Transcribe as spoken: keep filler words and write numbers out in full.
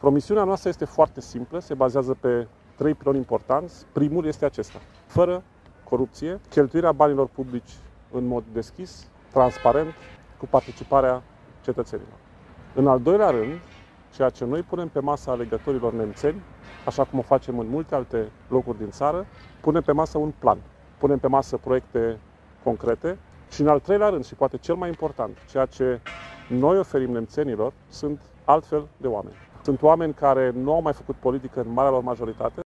Promisiunea noastră este foarte simplă, se bazează pe trei piloni importanți. Primul este acesta: fără corupție, cheltuirea banilor publici în mod deschis, transparent, cu participarea cetățenilor. În al doilea rând, ceea ce noi punem pe masa alegătorilor nemțeni, așa cum o facem în multe alte locuri din țară, punem pe masă un plan, punem pe masă proiecte concrete și, în al treilea rând, și poate cel mai important, ceea ce noi oferim nemțenilor sunt altfel de oameni. Sunt oameni care nu au mai făcut politică în marea lor majoritate,